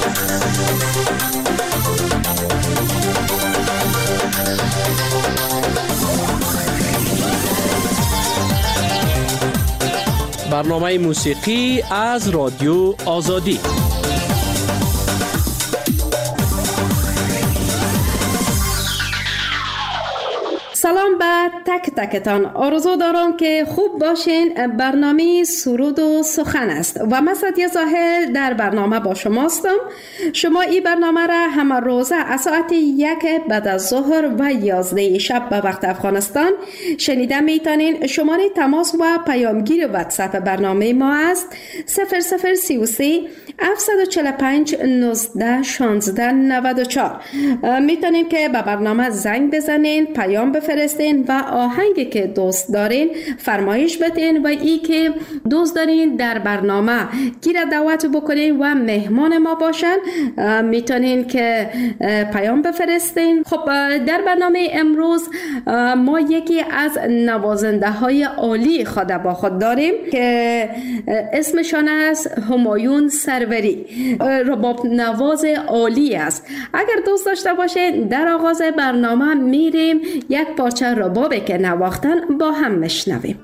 برنامه موسیقی از رادیو آزادی. سلام به تک تکتان. آرزو دارم که خوب باشین. برنامه سرود و سخن است و من سعدیه ظاهر در برنامه با شماستم. شما این برنامه را همه روزه از ساعت 1 بعد از ظهر و 11 شب به وقت افغانستان شنیده میتونین. شماره تماس و پیامگیر واتساپ برنامه ما است 0033 745 19 16 94. میتونین که به برنامه زنگ بزنین، پیام بفرستین و آهنگی که دوست دارین فرمایش بدین و ای که دوست دارین در برنامه گیر دعوت بکنین و مهمان ما باشن میتونین که پیام بفرستین. خب در برنامه امروز ما یکی از نوازنده های عالی خود با خود داریم که اسمشان است همایون سروری. رباب نواز عالی است. اگر دوست داشته باشین در آغاز برنامه میریم یک پارچه ربابی که نواختن با هم میشنویم.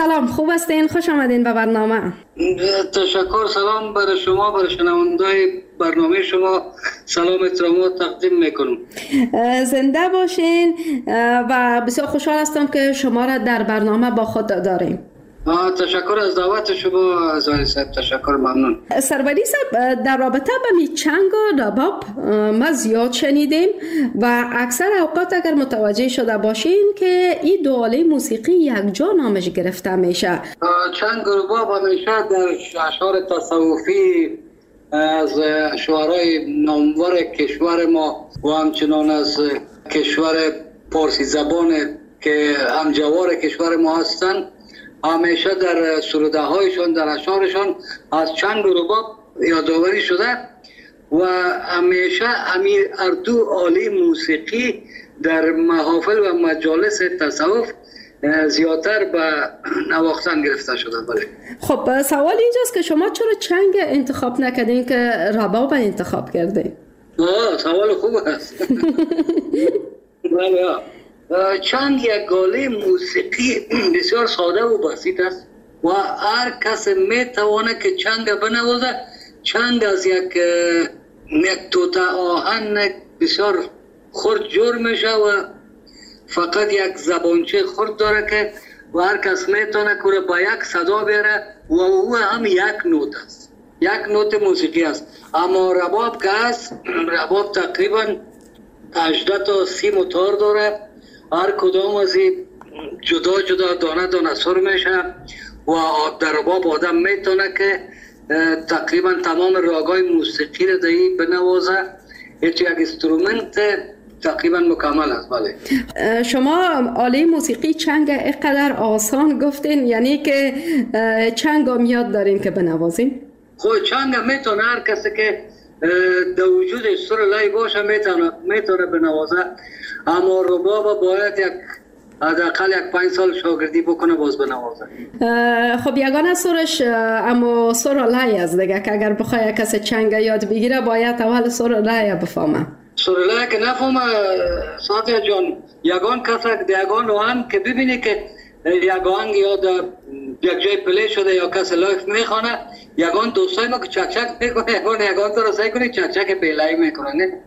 سلام، خوب هستین؟ خوش آمدین به برنامه. تشکر. سلام برای شما، برای شنونده‌های برنامه شما سلام احترامات تقدیم میکنم. زنده باشین و بسیار خوشحال هستم که شما را در برنامه با خود داریم. تشکر از دعوت شما ازاری صاحب، تشکر، ممنون. سروری صاحب، در رابطه با می چنگ و رباب ما زیاد شنیدیم و اکثر اوقات اگر متوجه شده باشین که این دو آله موسیقی یک جا نامش گرفته میشه. چنگ و رباب همیشه در اشعار تصوفی از شعرهای نامور کشور ما و همچنان از کشور پارسی زبان که همجوار کشور ما هستند همیشه در سروده هایشان، در اشعارشان از چنگ و رباب یادآوری شده و همیشه اردو آله موسیقی در محافل و مجالس تصوف زیادتر به نواختن گرفته شده. بله. خب سوال اینجاست که شما چرا چنگ انتخاب نکردین که رباب انتخاب کردین؟ سوال خوب است. بله. چنگ یک آله موسیقی بسیار ساده و بسیط است و هر کس میتواند که چنگ بنوازه. چنگ از یک توته آهن بسیار خرد جور میشه و فقط یک زبانچه خرد داره که و هر کس میتونه که با یک صدا بیاره و او هم یک نوت است، یک نوت موسیقی است. اما رباب که است، رباب تقریبا 18 تا 30 موتور داره. هر کدام از این جدا جدا دانه دانه سر میشه و در رباب آدم میتونه که تقریبا تمام راگای موسیقی رو دهی بنوازه. یک اینسترومنت تقریبا مکمل است. بله. شما آله موسیقی چنگ اینقدر آسان گفتین، یعنی که چنگ هم یاد دارین که بنوازین؟ خب چنگ میتونه هر کسی که در وجود سر لای باشه میتونه بنوازه، اما رباب باید حداقل 5 سال شاگردی بکنه باز بنوازه. خب یگانه سرش اما سر لای است دیگه، که اگر بخوای کسی چنگ یاد بگیره باید اول سر لای بفهمه. سر لای که نفهمه ساتیا جان، یگان کسی یگان آهنگ که ببینی که یک آهنگ یا در یک جای پلی شده یا کسی لایف میخونه، یگان دوستای ما که چک چک میکنه، یگان تو رو سعی کنی چک چک پیلایی میکنه، نه؟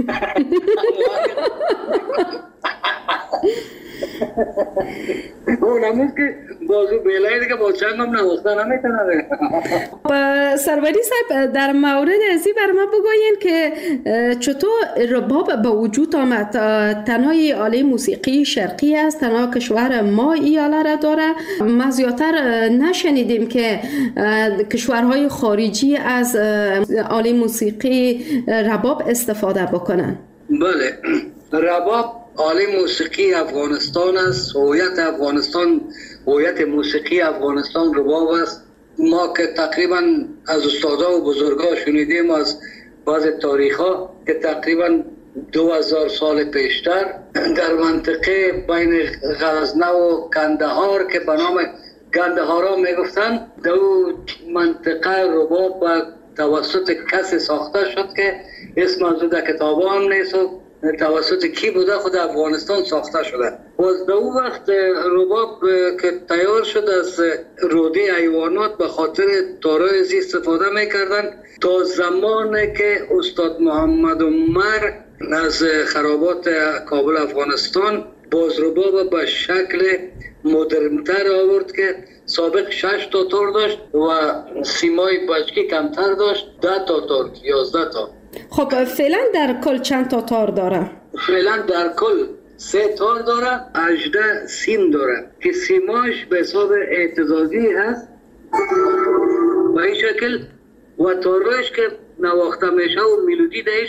اون همون که بازو بیلایی دیگه با چنگ هم نواسته نمیتونه. سروری صاحب، در مورد ازی بر ما بگوین که چطور رباب به وجود آمد؟ تنها آله موسیقی شرقی است، تنها کشور ما ای آله را داره. ما زیادتر نشنیدیم که کشورهای خارجی از آله موسیقی رباب استفاده بکنن. بله، رباب آله موسیقی افغانستان است. هویت افغانستان، هویت موسیقی افغانستان رباب است. ما که تقریبا از استادا و بزرگا شنیدیم از بعض تاریخ‌ها که تقریبا 2000 سال پیشتر در منطقه بین غزنه و کندهار که به نام گندهارا میگفتن، در منطقه رباب به توسط کسی ساخته شد که اسم از در کتابا هم نیست و توسط کی بوده، خود افغانستان ساخته شده. و در اون وقت رباب که تیار شد از روده حیوانات به خاطر تارای زی استفاده میکردن تا زمانی که استاد محمد عمر از خرابات کابل افغانستان باز رباب به شکل مدرنتر آورد که سابق 6 تا تار داشت و سیمای بچکی کمتر داشت، 10 تا تار، 11 تا. خب فعلا در کل چند تا تار داره؟ فعلا در کل 3 تار داره، 18 سیم داره که سیماش به حساب اهتزازی هست به این شکل و تارش که نواخته میشه و میلودی دهش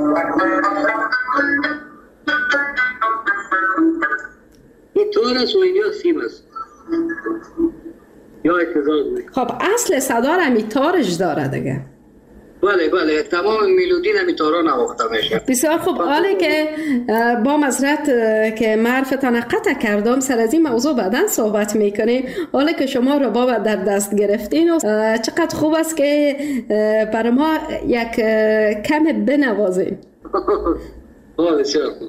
این تار است و اینجا سیم است یا اهتزاز میشه. خب اصل صدا را می تارش داره دیگه. بله تمام میلودی نمیتارا نواخته میشه. بسیار خوب. حالا که با معذرت که معرفتان قطع کردم، سر از این موضوع بعداً صحبت میکنیم. حالا که شما رباب در دست گرفتین و چقدر خوب است که برای ما یک کم بنوازیم. بسیار خوب.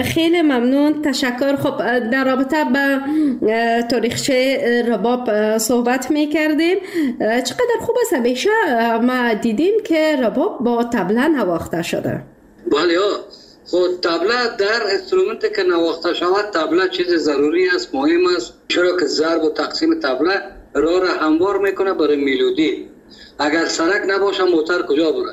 خیلی ممنون، تشکر. خب در رابطه به تاریخچه رباب صحبت میکردیم. چقدر خوب است، همیشه ما دیدیم که رباب با طبله نواخته شده. بله خود طبله در انسترومنت که نواخته شود، طبله چیز ضروری است، مهم است، چرا که ضرب و تقسیم طبله را هموار میکنه برای میلودی. اگر سرک نباشه موتر کجا بره؟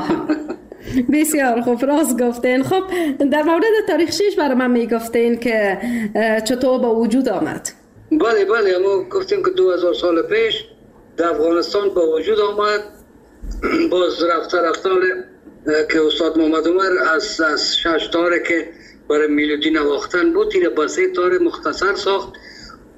بسیار خوب، راست گفتین. خب در مورد تاریخچه‌اش برای من میگفتین که چطور با وجود آمد؟ بله ما گفتیم که 2000 سال پیش در افغانستان با وجود آمد. باز رفته که استاد محمد عمر از 6 تاره که برای میلودی نواختن بود، اینه با 3 تار مختصر ساخت و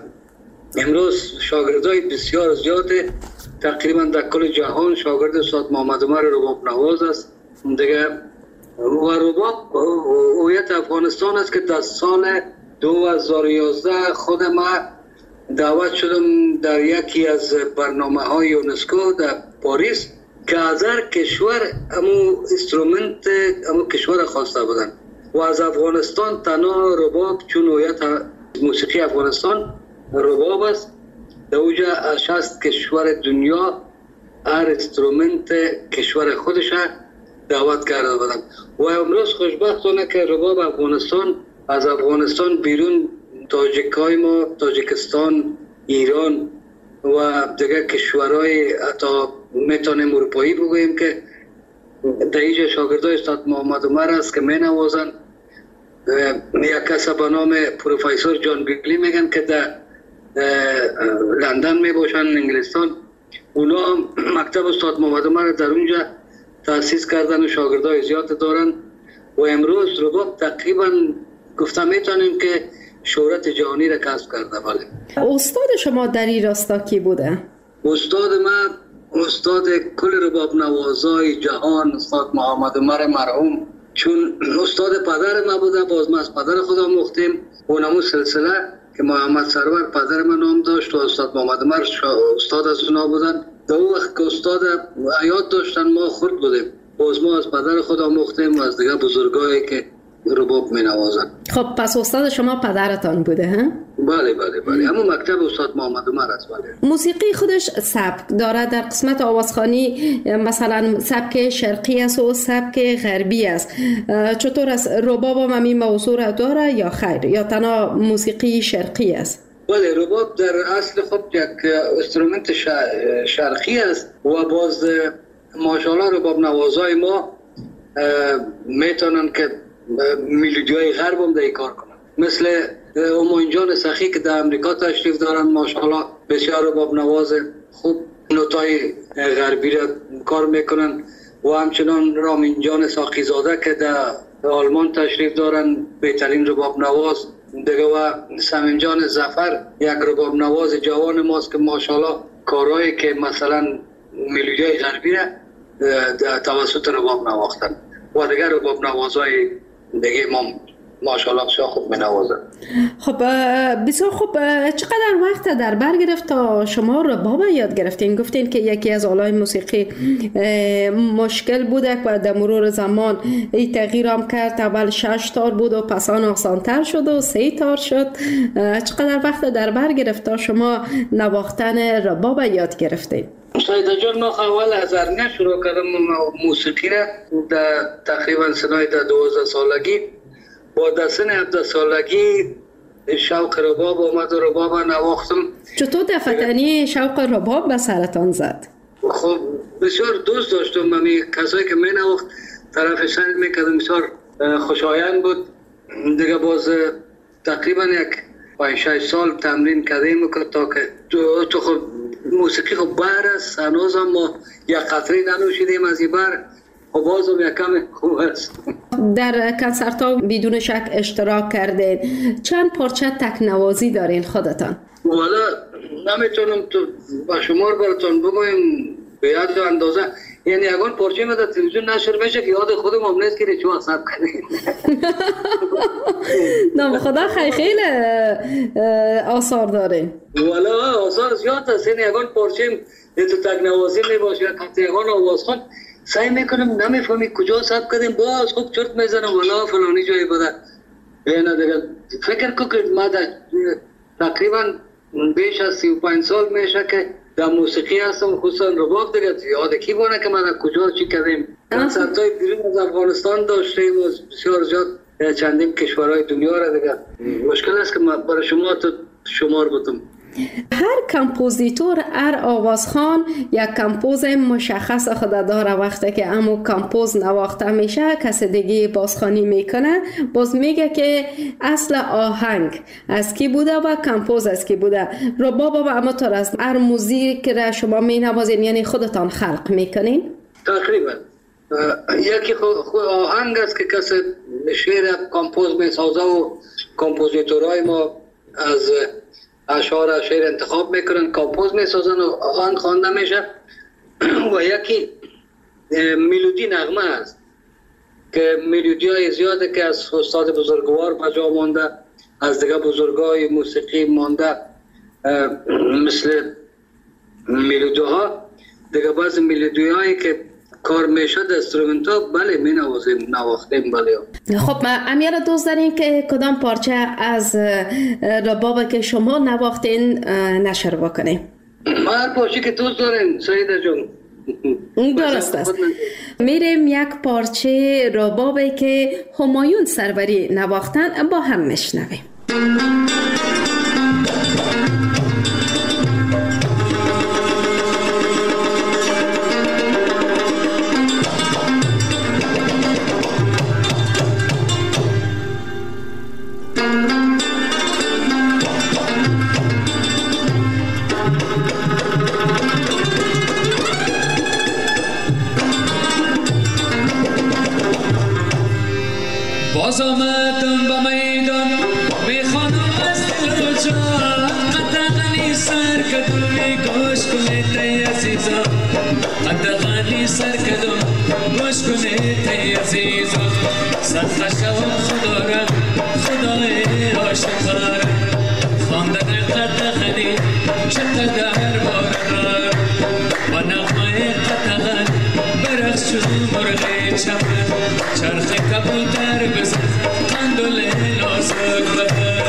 امروز شاگردای بسیار زیاد، تقریبا در کل جهان شاگرد استاد محمد عمر رباب نواز است دیگه. و رباب هویت افغانستان است که در سال 2011 خود ما دعوت شدم در یکی از برنامه‌های یونسکو در پاریس که از هر کشور امو اینسترومنت امو کشور خواسته بودن و از افغانستان تنها رباب، چون هویت موسیقی افغانستان رباب است، در اوجا از 60 کشور دنیا هر اینسترومنت کشور خودش دعوت کرده بودن و امروز خوشبختانه که رباب افغانستان از افغانستان بیرون تاجیکای ما، تاجیکستان، ایران و دیگه کشورهای حتی میتونیم اروپایی بگوییم که در اینجا شاگردای استاد محمد عمر است که می نوازن. یک کس به نام پروفسور جان بیگلی میگن که در لندن می باشن، انگلستان. اونا هم مکتب استاد محمد عمر در اونجا تأسیس کردن و شاگردای زیاد دارن و امروز رباب تقریبا گفتم میتونیم که شهرت جهانی را کسب کرده. بله. استاد شما در این راستا کی بوده؟ استاد من استاد کل رباب نوازای جهان استاد محمد عمر مرحوم، چون استاد پدر من بوده، باز من از پدر خودم مختیم اونمو سلسله که محمد سرور پدر من نام داشت و استاد محمد عمر استاد از اونا بودن. در اون وقت که استاد حیات داشتن ما خرد بودیم، باز ما از پدر خودم مختیم و از دیگه بزرگایی که رباب می نوازن. خب پس استاد شما پدرتان بوده ها؟ بله همون مکتب استاد محمد عمر است. بله. موسیقی خودش سبک داره. در قسمت آوازخوانی مثلا سبک شرقی است و سبک غربی است. چطور است؟ رباب هم همین موضوع داره یا خیر، یا تنها موسیقی شرقی است؟ بله، رباب در اصل خب یک اینسترومنت شرقی است و باز ماشاءالله رباب نوازای ما میتونن که میلودیای غرب هم در کار کنن، مثل امین جان سخی که در امریکا تشریف دارن، ماشاءالله بسیار رباب نواز خوب نوتای غربی را کار میکنن و همچنان رامین جان ساقی زاده که در آلمان تشریف دارن، بهترین رباب نواز دیگه، و سمیم جان ظفر یک رباب نواز جوان ماست که ماشاءالله کارهایی که مثلا میلودیای غربی را توسط رباب نواختن و دیگر رباب نوازای دیگه ما ماشاءالله بسیار خوب می نوازن. خب بسیار خوب. چقدر وقت در بر گرفت تا شما رباب یاد گرفتین؟ گفتین که یکی از آلای موسیقی مشکل بوده و در مرور زمان این تغییر هم کرد. اول 6 تار بود و پس آن آسان‌تر شد و 3 تار شد. چقدر وقت در بر گرفت تا شما نواختن رباب یاد گرفتین؟ سایده جان، ما اول از ارنه شروع کردم موسیقی را در تقریبا سنای در 12 سالگی. با در سن 17 سالگی شوق رباب آمد و رباب نواختم. چطور دفتنی شوق رباب به سرتان زد؟ خب بسیار دوست داشتم. من کسایی که می نواخت طرف سر میکردم، بسیار خوشایند بود دیگه. باز تقریبا یک 5-6 سال تمرین کردیم تا که تو خب موسیقی خب بر است، هنوز هم ما یک قطره ننوشیدیم از این بر و بازم یک کم خوب است. در کنسرت ها بدون شک اشتراک کردین. چند پارچه تکنوازی دارین خودتان؟ والا نمیتونم تو با شمار براتون بگویم به یاد اندازه. یعنی اگه پارچه ما در تلویزیون نشر بشه که یاد خودم هم نیست که چه حساب کنیم. نام خدا خیلی آثار دارین. والا آثار زیاد است. یعنی اگه پارچه تو تکنوازی میباشه یا اگه آوازخوان سعی میکنم نمیفهمی کجا ثبت کردیم، باز خوب چرت میزنم والا فلانی جایی بوده اینا دیگه فکر کو که ما تقریبا بیش از 35 سال میشه که در موسیقی هستم، خصوصا رباب دیگه یاد کی بونه که ما در کجا چی کردیم. کنسرت‌های بیرون از افغانستان داشتیم و بسیار زیاد چندین کشورهای دنیا را دیگه. مشکل است که ما برای شما تو شمار بودم. هر کمپوزیتور، هر آوازخوان یک کمپوز مشخص خود داره. وقتی که امو کمپوز نواخته میشه کسی دیگه بازخوانی میکنه، باز میگه که اصل آهنگ از کی بوده و کمپوز از کی بوده. رباب و اما طور است هر موزیک را شما مینوازین، یعنی خودتان خلق میکنین؟ تقریبا یکی آهنگ است که کسی شعر کمپوز میسازه و کمپوزیتورهای ما از اشعار شعر انتخاب میکنن، کمپوز میسازن و آهنگ خوانده میشه. و یکی ملودی نغمه است که ملودی های زیاده که از استاد بزرگوار بجا مانده، از دیگه بزرگای موسیقی مانده، مثل ملودی ها دیگه. بعض ملودی هایی که کار میشه دسترومنت ها بله می نواختیم بله. خب امیره دوست دارین که کدام پارچه از رباب که شما نواختین نشر بکنیم؟ هر پارچه که دوست دارین سعیده جون. درست است. میریم یک پارچه ربابی که همایون سروری نواختن با هم میشنویم. باز آمدم به میدان میخوانم از دل و جان، قدغنی سر کدومی گوش کنید ای عزیزان، قدغنی سر کدوم گوش کنید ای عزیزان. صدقه شوم خدا را خدای عاشقان، خواندن قدغنی چقدر بارها و نغمه قدغن برقص چون مرغ چمن، چرخ کبوتر بزن قندل نازک بده.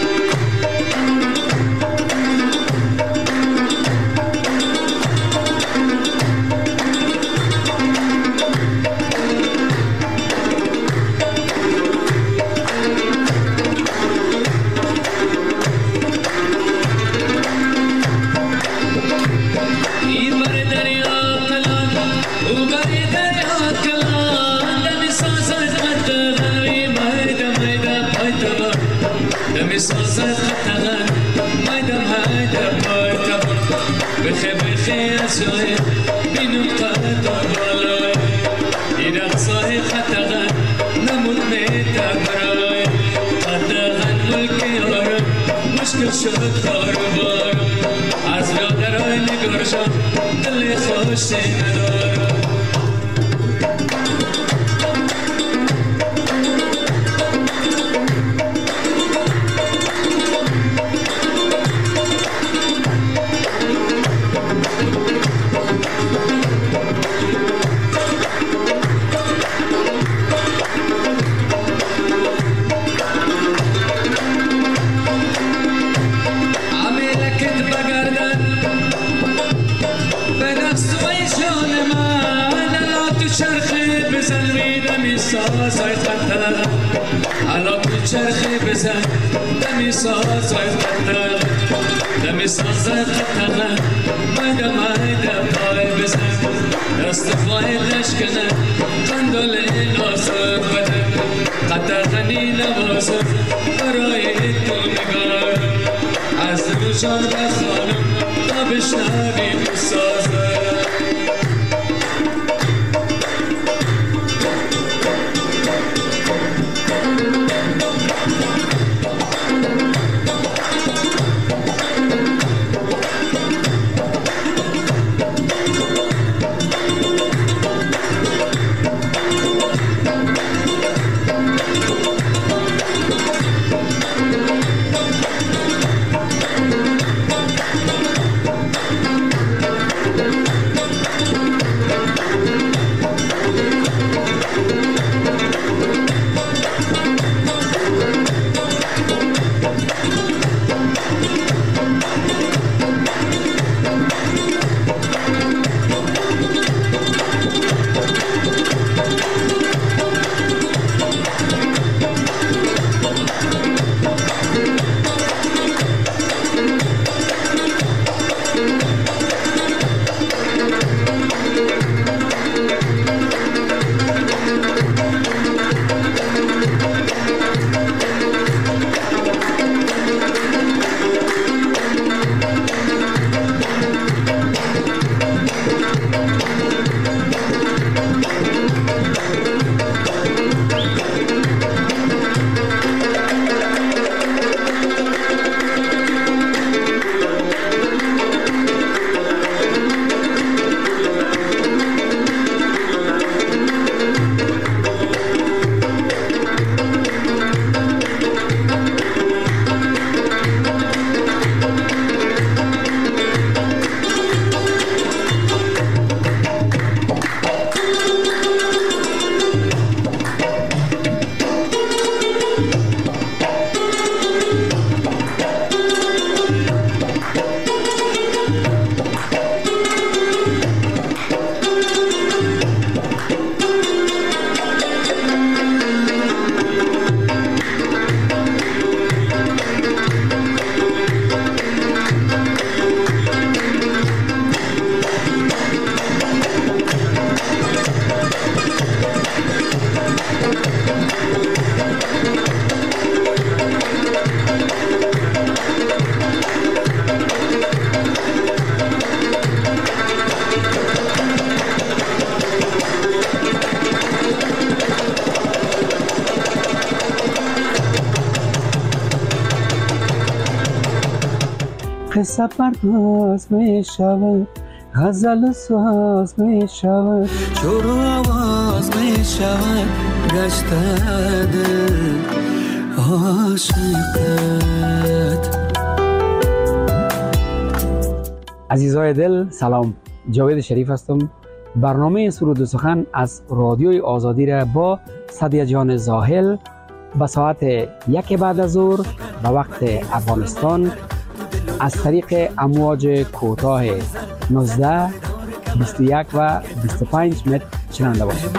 سازد قطعا مایدم هایدم مایدم بخی بخی از جای بینم قدر بالای این اقصای قطعا نمود میدم برای قطعا ملکی آرم مشکل شد کارو بارم از یادرهای نگارشم دل خوشی ندارم. سازای خطر حالا تو چرخی بزن دمی سازای خطر دمی سازای خطر مایده مایده پای بزن دست پای لشکنه قندل نازک بده قدر غنی نوازم برای تو نگار از روشان بخوانم تا بشنوی بسازم. قصه پرداز می شود، غزل ساز می شود، شروع آواز می شود، گشته دل عاشقت. عزیزای دل سلام، جاوید شریف هستم. برنامه سرود و سخن از رادیوی آزادی را با صدیه جان زاهل به ساعت 1 بعد از ظهر به وقت افغانستان از طریق امواج کوتاه 19 21 و 25 متر شنونده باشید.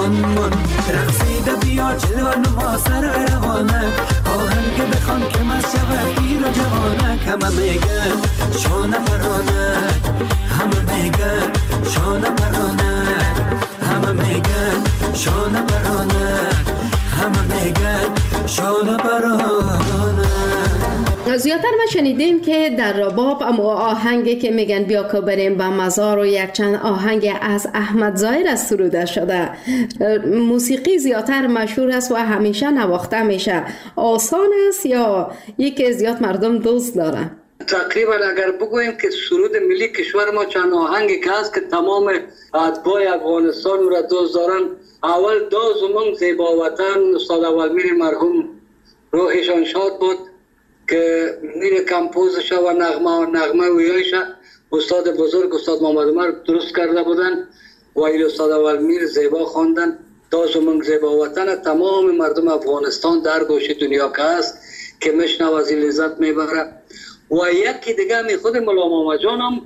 رقصیده بیا جلوان ما سر روانک، آهنگ بخوان که مشوه پیر و جوانک. همه میگن شانه پرانک، همه میگن شانه پرانک، همه میگن شانه پرانک، همه میگن شانه پرانک. زیادتر ما شنیدیم که در رباب اما آهنگی که میگن بیا که بریم به مزار و یک چند آهنگ از احمد ظاهر از سروده شده. موسیقی زیادتر مشهور است و همیشه نواخته میشه. آسان است یا یکی زیاد مردم دوست دارن؟ تقریبا اگر بگوییم که سرود ملی کشور ما چند آهنگی که هست که تمام اتباع افغانستان را دوست دارن. اول دازمون زیبا وطن، استاد اولمیر مرحوم روحشان شاد بود که این کمپوزش و نغمه ویایش استاد بزرگ استاد محمد عمر درست کرده بودن و این استاد اولمیر زیبا خواندن. دازمون زیبا وطن تمام مردم افغانستان در گوشه دنیا که هست که میشنو از این لذت میبره. و یکی دیگه می خود ملا محمد جان هم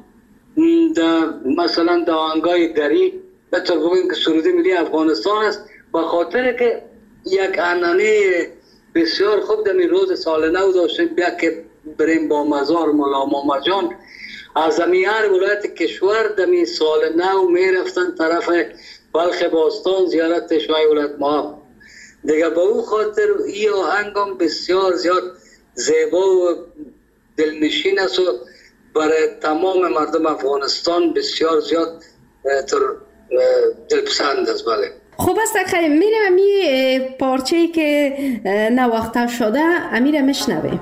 مثلا در آهنگای گری بطور بگویم که سرود ملی افغانستان است، به خاطر که یک عنعنه بسیار خوب در روز سال نو داشتیم بیا که بریم با مزار ملا محمد جان. از هر ولایت کشور در سال نو می رفتن طرف بلخ باستان زیارت شوی ولایت ما دیگه. با او خاطر این آهنگ هم بسیار زیاد زیبا و دلنشین است و برای تمام مردم افغانستان بسیار زیاد دلپسند است. بله خوب است خیلی میرم امی پارچه‌ای که نواخته شده امیره میشنویم.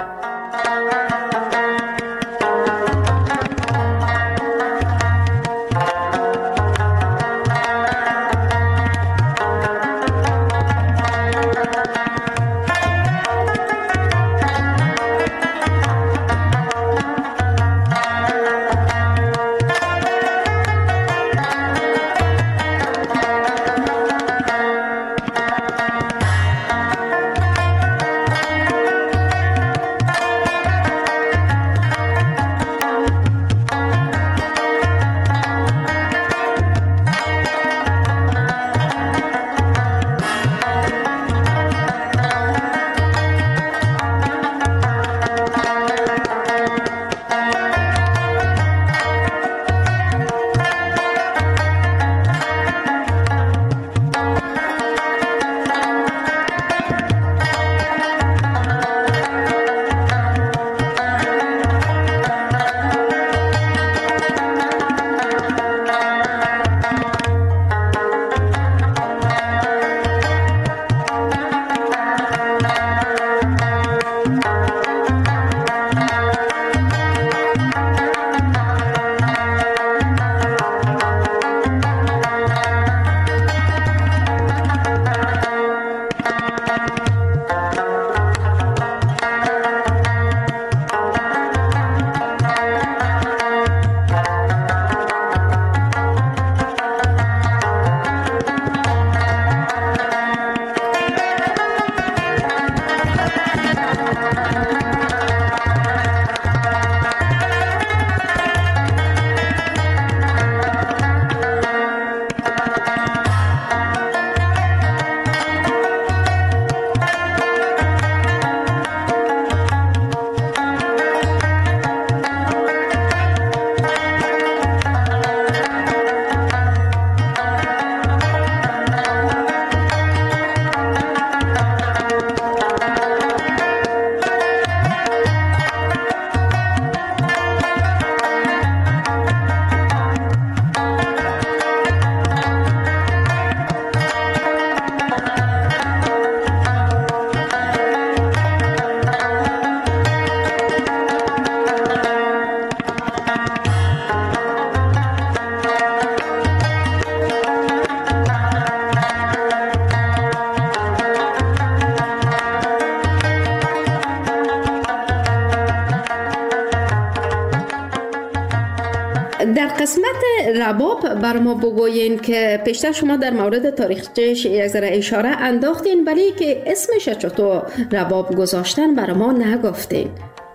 رباب بر ما بگوین که پیشتر شما در مورد تاریخچه‌اش یک ذره اشاره انداختین، ولی که اسمش چطور رباب گذاشتن بر ما نگفتین.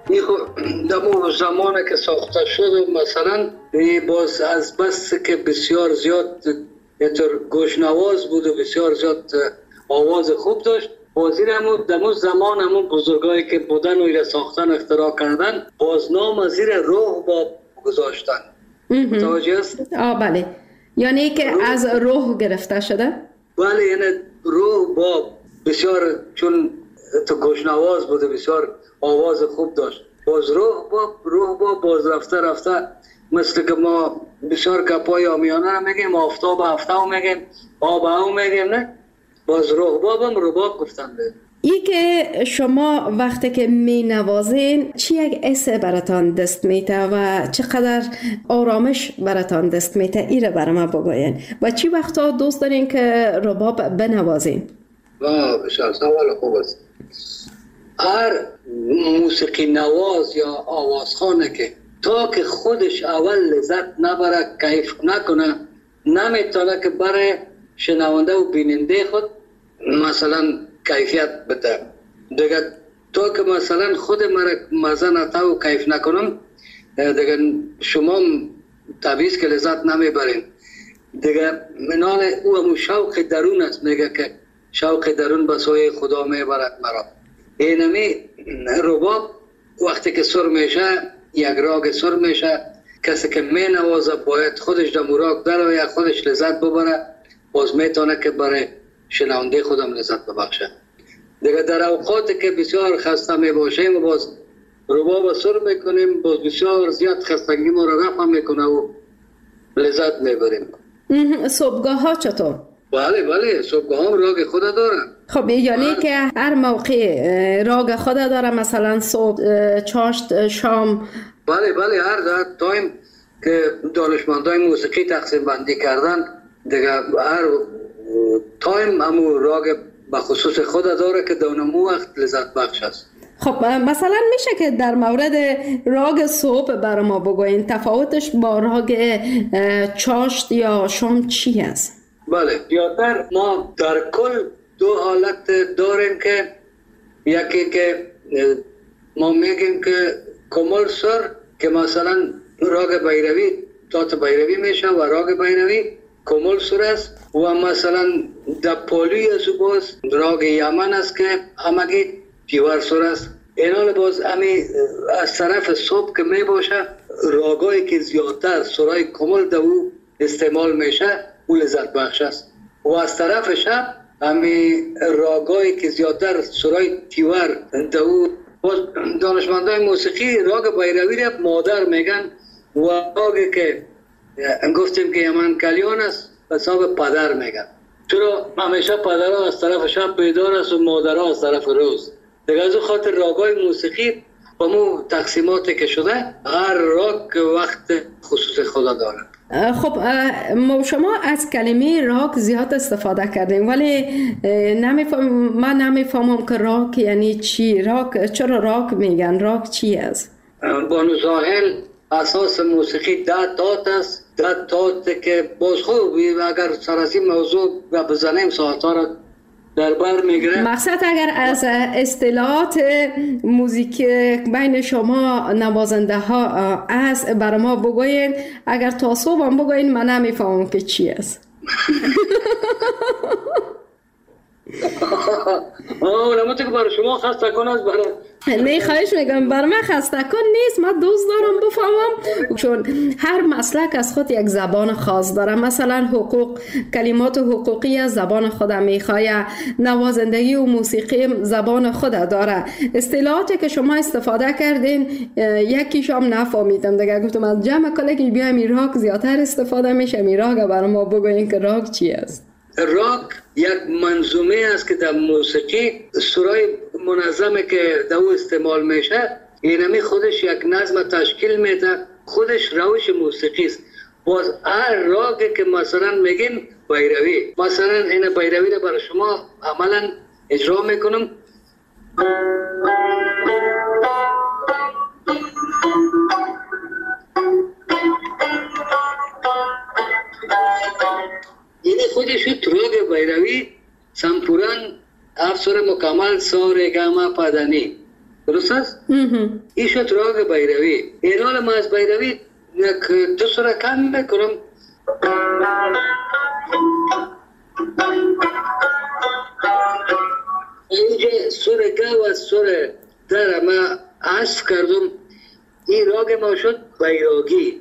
در زمانی که ساخته شد مثلا باز از بس که بسیار زیاد گوشنواز بود و بسیار زیاد آواز خوب داشت، بازی در زمان همون بزرگایی که بودن و ایره ساختن اختراع کردن باز نام از زیر روح باب گذاشتن. متوجه است؟ بله، یعنی که از روح گرفته شده؟ بله، یعنی روح باب بسیار چون تو گوشنواز بود بسیار آواز خوب داشت، باز روح باب باز رفته مثل که ما بسیار گپای آمیانه رو میگیم، آفتاب هفته رو میگیم، آب هم میگیم، نه؟ باز روح باب هم رباب گفتن به. ای که شما وقتی که می نوازین چی یک حس براتان دست میته و چقدر آرامش براتان دست میته، ای رو برای ما بگوین و چی وقتا دوست دارین که رباب بنوازین؟ بسیار سوال خوب است. هر موسیقی نواز یا آوازخانه که تا که خودش اول لذت نبره، کیف نکنه، نمیتونه که برای شنونده و بیننده خود مثلا کیفیت بده. دیگه تا که مثلا خود مزه نتا و کیف نکنم، دیگه شما طبیعیست که لذت نمیبرین. دیگه منال او همون شوق درون است، میگه که شوق درون به سوی خدا میبرد مرا. اینمی رباب وقتی که سر میشه، یک راگ سر میشه، کسی که می نوازه باید خودش در راگ در یا خودش لذت ببره، باز میتونه که برای شنونده خودم لذت ببخشه. دیگه در اوقاتی که بسیار خسته می باشیم و باز رباب سر میکنیم، باز بسیار زیاد خستگی ما را رفع میکنه و لذت میبریم. صبحگاه ها چطور؟ بله صبحگاه هم راگ خود داره. خب یعنی که هر موقع راگ خود داره، مثلا صبح، چاشت، شام؟ بله هر تایم که دانشمندای موسیقی تقسیم بندی کردن، دیگه هر تایم همون راگ بخصوص خود داره که دانمو وقت لذت بخش است. خب مثلا میشه که در مورد راگ صبح برای ما بگوین تفاوتش با راگ چاشت یا شام چی است؟ بله، زیادتر ما در کل دو حالت داریم که یکی که ما میگیم که کمال سر که مثلا راگ بیروی تات بیروی میشه و راگ بیروی کمال سر است، و مثلا در پولی از باز راگ یمن است که همگی تیور سر است. اینا باز همی از طرف صبح که می باشه راگایی که زیادتر سرای کمال دو استعمال میشه او لذت بخش است، و از طرف شب همی راگایی که زیادتر سرای تیور دو دانشمندای موسیقی راگ بیروی را مادر میگن، و راگی که گفتیم که یمن کلیان است حساب پدر میگن، چرا همیشه پدرها از طرف شب بیدار است و مادرها از طرف روز. دیگه از خاطر راگای موسیقی با مو تقسیماتی که شده هر راگ وقت خصوص خدا داره. خب شما از کلمه راگ زیاد استفاده کردیم، ولی من نمیفهمم که راگ یعنی چی. راگ چرا راگ میگن؟ راگ چی است؟ بانو زاهل اساس موسیقی 10 تات است، 10 تات که باز خوب اگر سر از این موضوع بزنیم ساعتها را در بر میگیره. مقصد اگر از اصطلاحات موزیک بین شما نوازنده ها از برای ما بگوین، اگر تا صبح هم بگوین من نمیفهمم که چی است. نمونه که برای شما خسته کن است برای نه خواهش میگم بر من خسته کن نیست، من دوست دارم بفهمم، چون هر مسلک از خود یک زبان خاص داره. مثلا حقوق، کلمات حقوقی از زبان خود میخواد، نوازندگی و موسیقی زبان خود داره. اصطلاحاتی که شما استفاده کردین یکیش هم نفهمیدم، دیگه گفتم از جمع کله که بیایم این راگ زیادتر استفاده میشه، این راگ برای ما بگوین که راگ چی است. راگ یک منظومه است که در موسیقی سرای منظمه که در او استعمال میشه، اینمی خودش یک نظم تشکیل میده، خودش روش موسیقی است. باز هر راگی که مثلا میگیم بیروی، مثلا این بیروی رو برای شما عملا اجرا میکنم. کمال سور گما پدنی. درست است؟ این شد راگ بیروی. ایران ما از بیروی یک دو سر کم بکنم. اینجا سر گا و سر در ما عصف کردم. این راگ ما شد بیراگی.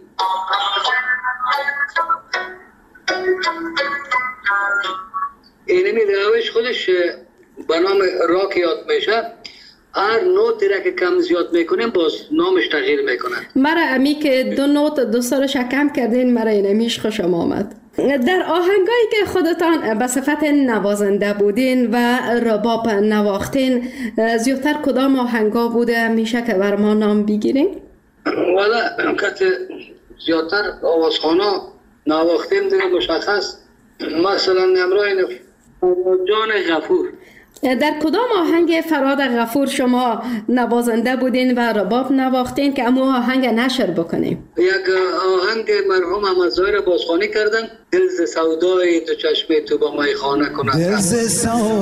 اینمی روش خودش به نام راگ یاد میشه. هر نوتی را که کم زیاد میکنیم باز نامش تغییر میکنه. مرا امی که دو نوت دو سرش کم کردین مرا اینمیش خوشم آمد. در آهنگایی که خودتان به صفت نوازنده بودین و رباب نواختین زیادتر کدام آهنگا بوده میشه که بر ما نام بگیرین؟ والا که زیادتر آوازخانه نواختیم دیگه مشخص. مثلا نمراین جان غفور. در کدام آهنگ فراد غفور شما نوازنده بودین و رباب نواختین که امو آهنگ نشر بکنیم؟ یک آهنگ مرحوم احمد ظاهر بازخوانی کردن. دل ز سودای دو چشم تو با میخانه کند. دل ز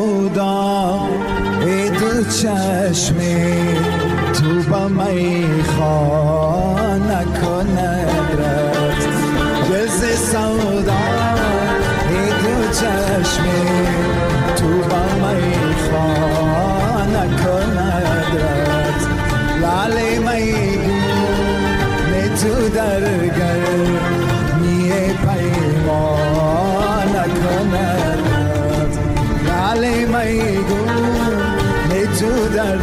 سودای دو چشم تو با میخانه کند رفت. دل ز سودای دو چشم تو با میخانه کند رفت. لاله میگون تو در گرمی پیمان کند رفت. لاله میگون تو در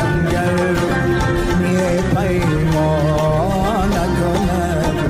گرمی پیمان کند.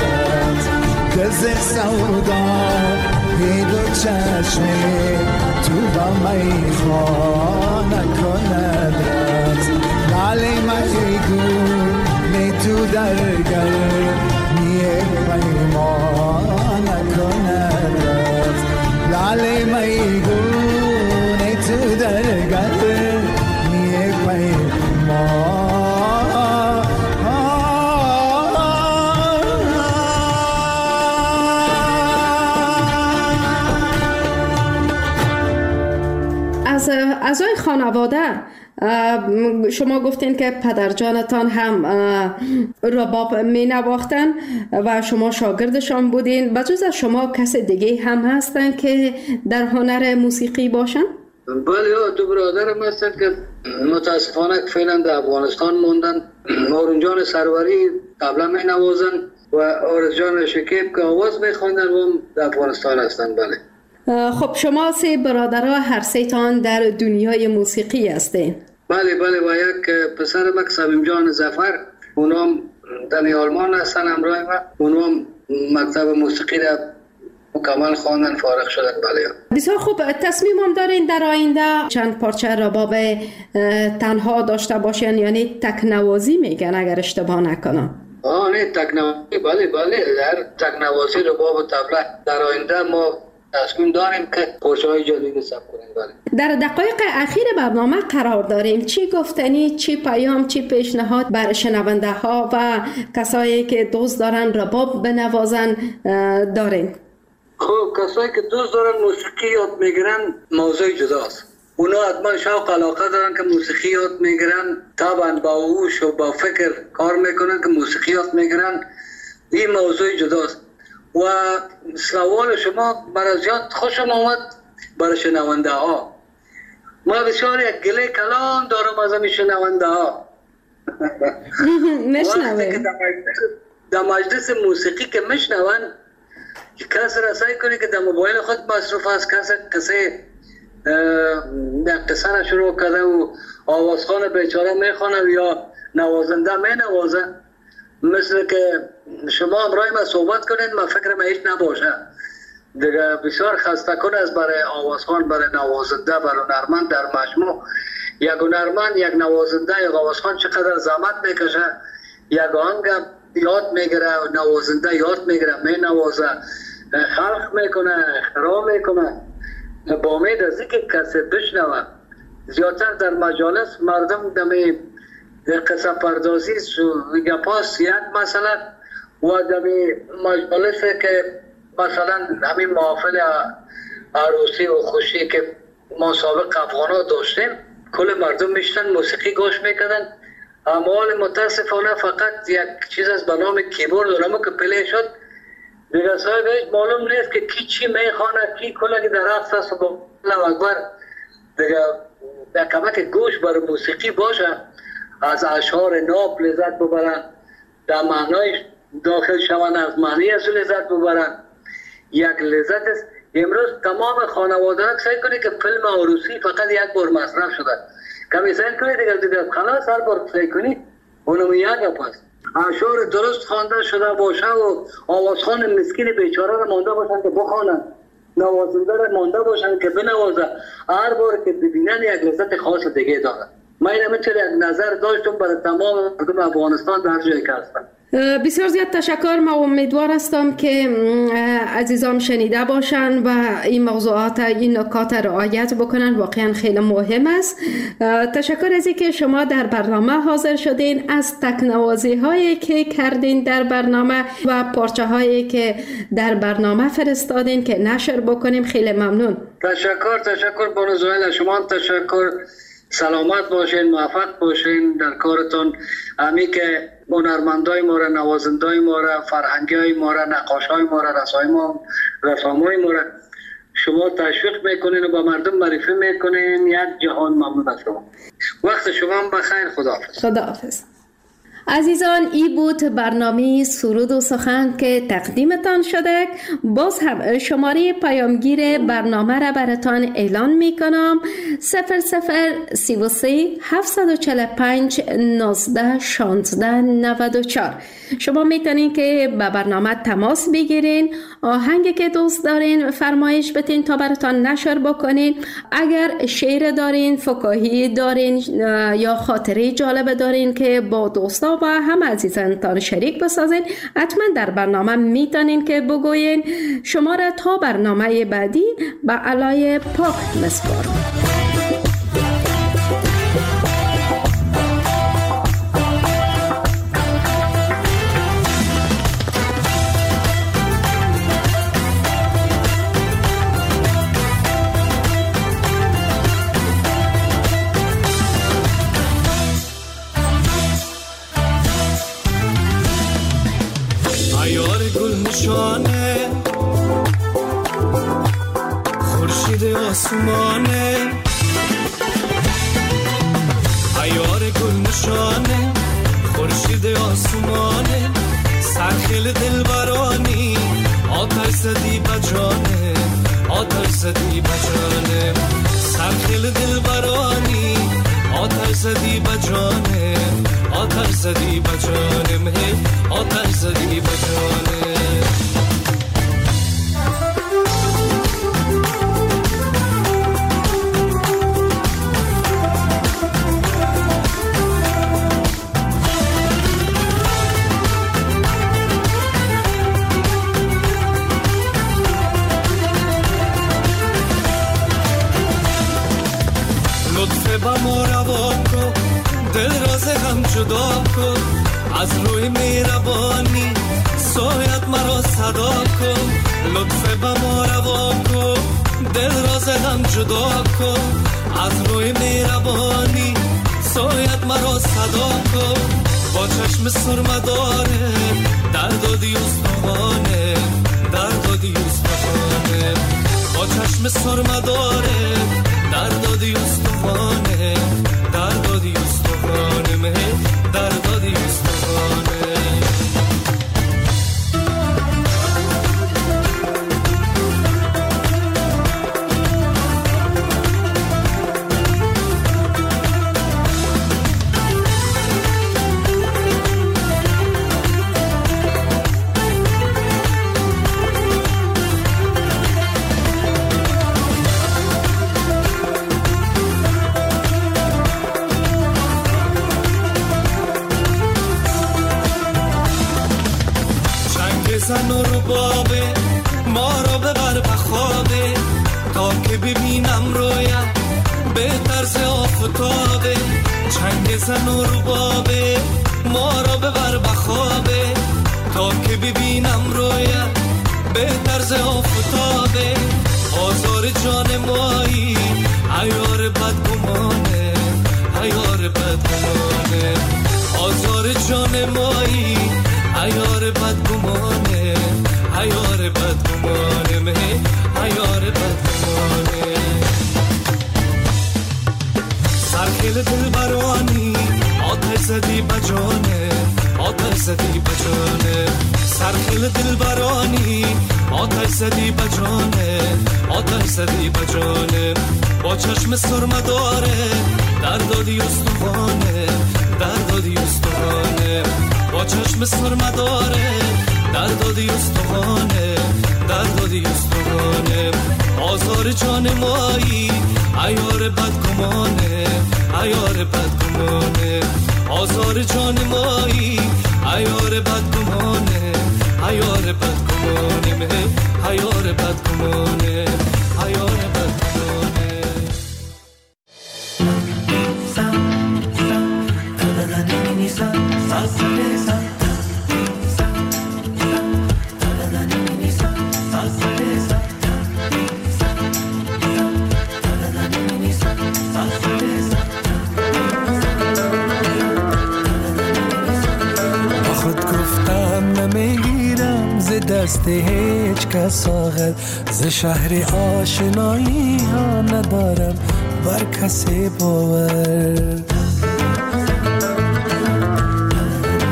سودا دو چشم تو تو با میخانه کند رقص لاله میگونه تو درگر نیک پیمانه کند رقص لاله میگونه تو درگر نیک پیمانه اعضای خانواده شما گفتین که پدرجانتان هم رباب می نواختن و شما شاگردشان بودین. بجز از شما کس دیگه هم هستن که در هنر موسیقی باشن؟ بله، دو برادرم هستن که متاسفانه فعلا در افغانستان موندن. آرون جان سروری طبله می نوازن و آرز جان شکیب که آواز می خواندن و در افغانستان هستن. بله. خب شما سه برادرها هر سه تان در دنیای موسیقی هستین؟ بله و یک پسر مک صمیم جان ظفر، اونام در آلمان هستن همراه ما. اونام مکتب موسیقی را مکمل خواندن، فارغ شدن. بله. بسیار خوب. تصمیم هم دارین در آینده چند پارچه رباب تنها داشته باشین، یعنی تکنوازی میگن اگر اشتباه نکنم؟ نه، تکنوازی. بله در تکنوازی رباب و طبله در آینده ما تصمیم داریم که پارچه‌های جدید ثبت کنیم. بله. در دقایق اخیر برنامه قرار داریم. چی گفتنی، چی پیام، چی پیشنهاد بر شنونده ها و کسایی که دوست دارن رباب بنوازن دارین؟ خب کسایی که دوست دارن موسیقی یاد میگیرن موضوع جداست. اونا حتما شوق علاقه دارن که موسیقی یاد میگیرن، طبعا با هوش و با فکر کار میکنن که موسیقی یاد میگیرن. این موضوع جداست. و سوال شما برای زیاد خوشم آمد برای شنونده ها. ما بسیار یک گله کلان دارم از همین شنونده ها. وقتی که در مجلس موسیقی که میشنون، کسی را سعی کنی که در موبایل خود مصروف است، کسی قصه را شروع کرده و آوازخوان بیچاره میخوانه یا نوازنده مینوازه، مثل که شما امرای ما صحبت کنید، من فکر ما هیچ نباشه دیگه. بسیار خسته کن است برای آوازخوان، برای نوازنده، برای هنرمند در مجموع. یک هنرمند، یک نوازنده، یک آوازخوان چقدر زحمت میکشه، یک آهنگ یاد میگیره، نوازنده یاد میگیره، مینوازه، خلق میکنه، اختراع میکنه، با امید از اینکه کسی بشنوه. زیادتر در مجالس مردم دمی قصه پردازی گپاس یک مسئله و دمی مجالس که مثلا همین محافل عروسی و خوشی که ما سابق افغانا داشتیم، کل مردم میشتن موسیقی گوش میکردن. اما متاسفانه فقط یک چیز از به نام کیبورد اونمو که پلی شد دیگه صاحب هیچ معلوم نیست که کی چی میخوانه، کی کلگی در رقص است و با الله اکبر دیگه. در کمک گوش برای موسیقی باشه، از اشعار ناب لذت ببرن، در معنای داخل شون از معنی از لذت ببرن. یک لذت است. امروز تمام خانواده سعی کنید که فیلم عروسی فقط یک بار مصرف شده، کمی سعی کنید دیگه خلاص هر بار سعی کنید اونم یک پس اشعار درست خوانده شده باشه و آوازخوان مسکین بیچاره را مانده باشن که بخوانن، نوازنده را مانده باشن که بنوازه. هر بار که ببینن یک لذت خاص دیگه داره. من همینطور یک نظر داشتم برای تمام مردم افغانستان در جایی که هستن. بسیار زیاد تشکر. ما امیدوار هستم که عزیزان شنیده باشن و این موضوعات، این نکات رعایت بکنن. واقعا خیلی مهم است. تشکر از اینکه شما در برنامه حاضر شدین، از تکنوازی هایی که کردین در برنامه و پارچه هایی که در برنامه فرستادین که نشر بکنیم. خیلی ممنون. تشکر بانو زهیل، شما تشکر. سلامت باشین، موفق باشین در کارتون. همی که هنرمندای ما را، نوازندای ما را، فرهنگای ما را، نقاشای ما را، رسامای ما را شما تشویق میکنین و با مردم معرفی میکنین. یک جهان ممنون از شما. وقت شما بخیر. خداحافظ. خداحافظ. عزیزان، ای بود برنامه سرود و سخن که تقدیمتان شده. باز هم شماره پیامگیر برنامه را براتان اعلان می کنم: 0033 745 19 16 94. شما میتونین که به برنامه تماس بگیرین، آهنگی که دوست دارین فرمایش بتین تا براتان نشر بکنین. اگر شعر دارین، فکاهی دارین یا خاطره جالب دارین که با دوستا و هم عزیزانتان شریک بسازین، حتما در برنامه میتونین که بگوین. شما را تا برنامه بعدی به علای پاک مسپارم. نشانه خورشید آسمانه، عیار گل نشانه خورشید آسمانه، سرخیل دلبرانی آتش زدی بجانه، آتش زدی بجانه، سرخیل دلبرانی آتش زدی بجانه، آتش زدی بجانه، آتش زدی بجانه. با ما روا کن، دل راز هم جدا کن، از روی مهربانی سایت مرا صدا کن. لطف با ما روا کن، دل راز هم جدا کن، از روی مهربانی سایت مرا صدا کن. با چشم سرمداره درد و دیوستانه، درد و دیوستانه، با چشم سرمداره درد و دیوستانه، درد و دیوستانه، درد و دیوستانه. زن و ربابه ما را ببر بخوابه، تا که ببینم رویت به طرز آفتابه. چنگ زن و ربابه ما را ببر بخوابه، تا که ببینم رویت به طرز آفتابه. آزار جان مایی عیار بدگمانه، عیار بدگمانه، آزار جان مایی عیار بدگمانه، عیار بدگمانه، عیار بدگمانه. سرخیل دلبرانی آتش زدی بجانه، آتش زدی بجانه، سرخیل دلبرانی آتش زدی بجانه، آتش زدی بجانه. با چشم سرمداره درد و دیوستانه، درد و دیوستانه، با چشم سرمداره درد و دیوستانه، درد و دیوستانه. آزار جان مایی عیار بدگمانه، عیار بدگمانه، آزار جان مایی عیار بدگمانه، عیار بدگمانه، عیار بدگمانه، عیار بدگمانه. دست هیچ کس آخر ز شهر آشنایی ها ندارم بر کسی باور.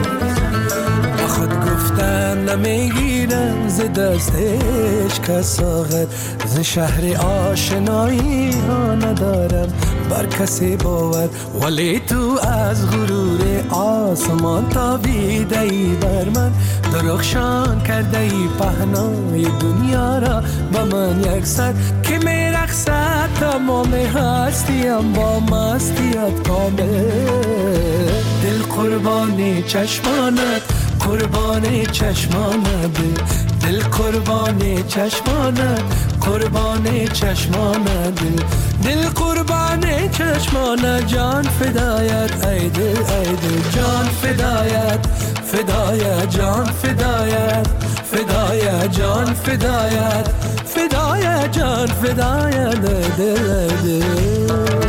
ز دست هیچ کس آخر، ز شهر آشنایی ها ندارم بر کسی باور، ولی تو از غرور آسمان تابیده ای بر من، درخشان کرده ای پهنای دنیا را با من یک سر، که می رقصد تمام هستیم با مستیت کامل. دل قربان چشمانت، قربان چشمانت، دل قربان چشمانت، قربان چشمانت، دل قربان چشمانت، جان فدایت ای دل ای دل، جان فدایت فدایت، جان فدایت فدایت، جان فدایت فدایت، جان فدایت دل دل.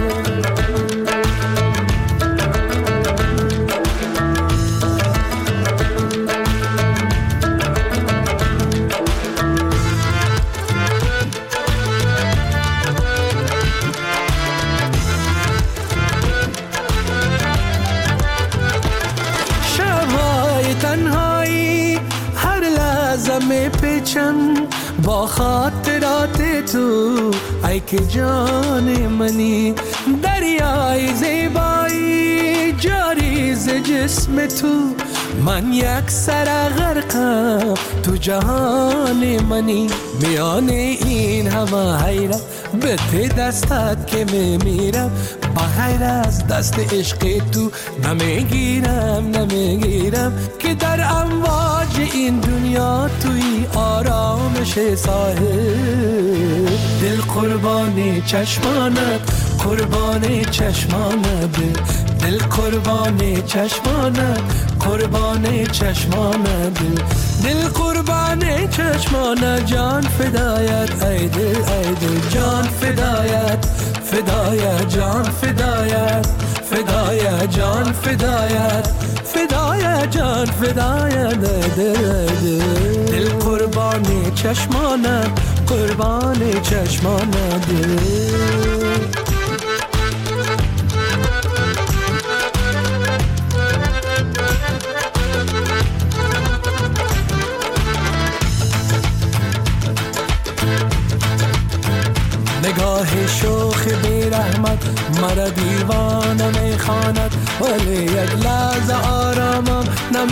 با خاطرات تو ای که جان منی، دریای زیبایی جاری ز جسم تو، من یک سر غرقم تو جهان منی، میان این همه حیرت به ته دستت که میمیرم، بغیر از دست عشق تو نمیگیرم که در امواج این دنیا توی آرامش ساحل. دل قربان چشمانت، قربان چشمانت، دل قربان چشمانت، قربان چشمانت، دل قربان چشمانت، جان فدایت ای دل ای دل، جان فدایت فدایت، جان فدایت فدایت، جان فدایت فدایت، جان فدایت دل دل، دل قربان چشمانت، قربان چشمانت. نگاه شوخ بی رحمت مرا دیوانه میخواند، ولی یک لحظه آرامم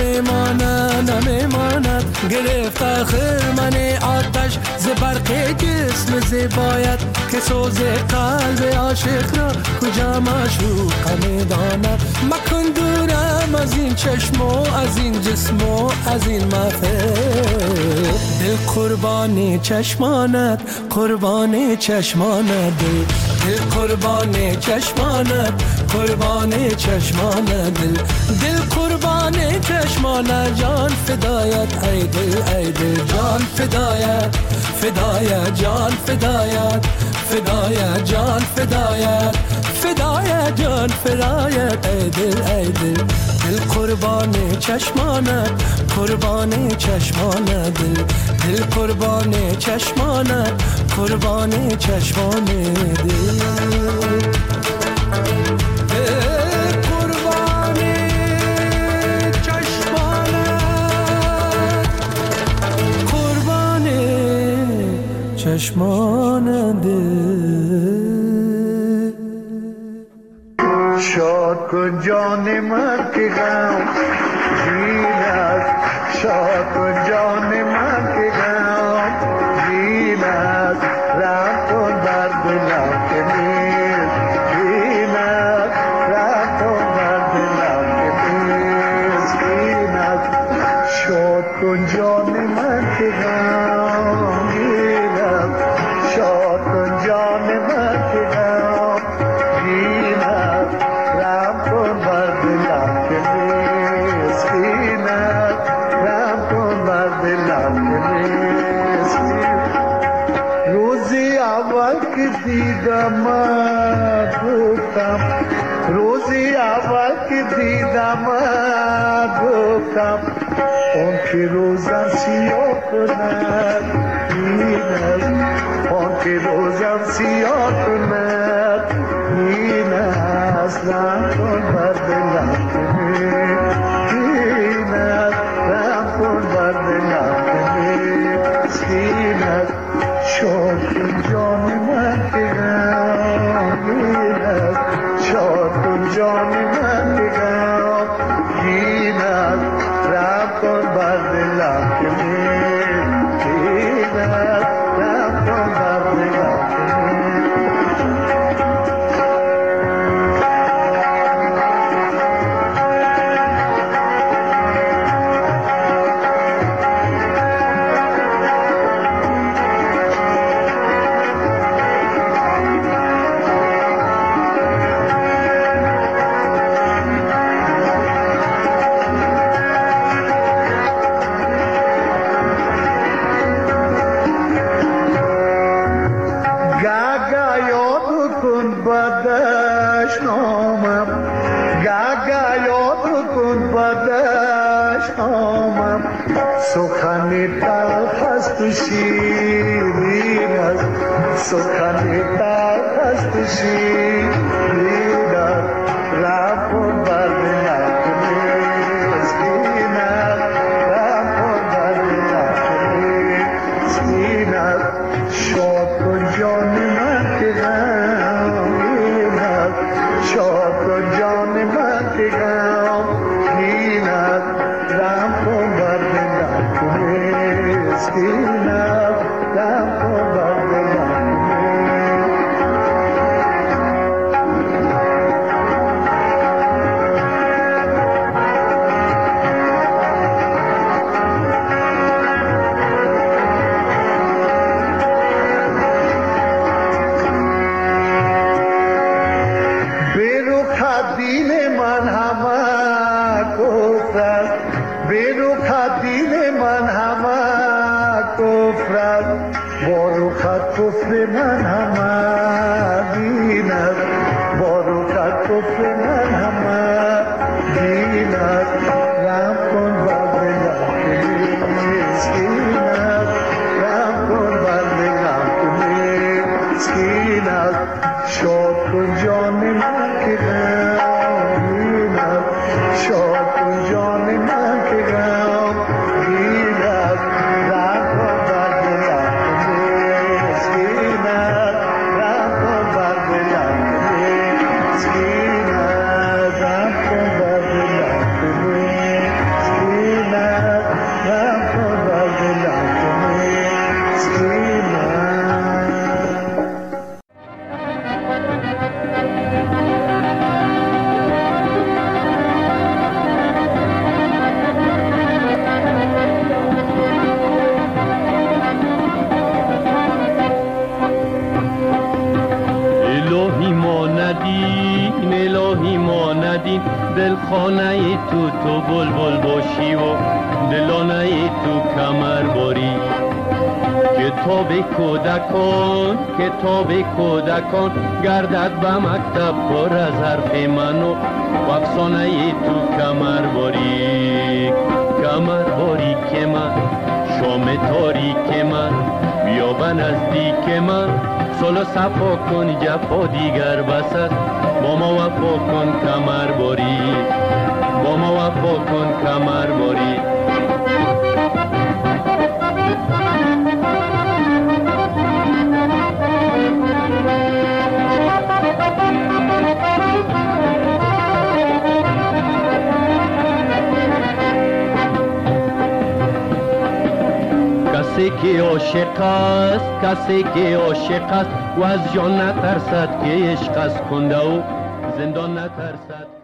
نمیماند، گرفت آخر من آتش ز برق جسم زیبایت، که سوز قلب عاشق را کجا معشوق میداند، مکن دورم از این چشم و از این جسم و از این محفل. دل قربان چشمانت، قربان چشمانت، دل قربان چشمانت، قربان چشمانت، دل قربان چشمانت، جان فدایت ای دل ای دل، جان فدایت فدایت، جان فدایت فدایت، جان فدایت فدایت، جان فدایت ای دل ای دل، دل قربان چشمانت، قربان چشمانت، دل قربان چشمانت، قربان چشمانت، دل قربان چشمانت، قربان چشمانت. شاد کن جان من که غم گیرد، شاد کن جان من که غم گیرد، رحم کن بر دلم که می‌گیرد، رحم کن بر دلم که می‌گیرد، شاد کن جان من که غم گیرد، شاد کن جان من که غم گیرد، رحم کن بر دلم که مسکینم، رحم کن بر دلم که مسکینم. روزی اول که دیدم گفتم، روزی اول که دیدم گفتم، اون که روزم سیاه کند این است، اون که روزم سیاه کند این است، رحم کن بر دلم که این است، رحم کن بر دلم که سخن تلخ است و شیرین است، سخن تلخ است و شیرین است، رب و برد نکنی مسکین است، رب و برد نکنی مسکین است. شاد کن جان من که غمگین است، شاد کن جان من که غمگین است، رب و برد نکنی مسکین است، رب و برد نکنی. دین من همه کفر است، به رخ دین من همه کفر است، با رخ کفر من همه دین است، با رخ کفر من همه دین است. رحم کن بر دلم که مسکین است، رحم کن بر دلم که مسکین است. شاد کن جان من که غمگین است، شاد کن جان من که غمگین است، رحم کن بر دلم که مسکین است، رحم کن بر دلم که مسکین است، رحم کن بر دلم که مسکین است، رحم کن بر دلم که مسکین است. الهی ما ندین دلخانه تو بلبل باشی و دلانه تو کمر باری. کتاب کودکان گردد به مکتب پر از حرف من و افسانه تو کمر باری که من شام تاریک من بیا به نزدیک من صلح صفا کن جفا دیگر بس است با ما وفا کن کمر باری با ما وفا کن کمر باری. کسی که عاشق است و از جان نترسد که عشق است کنده و زندان نترسد.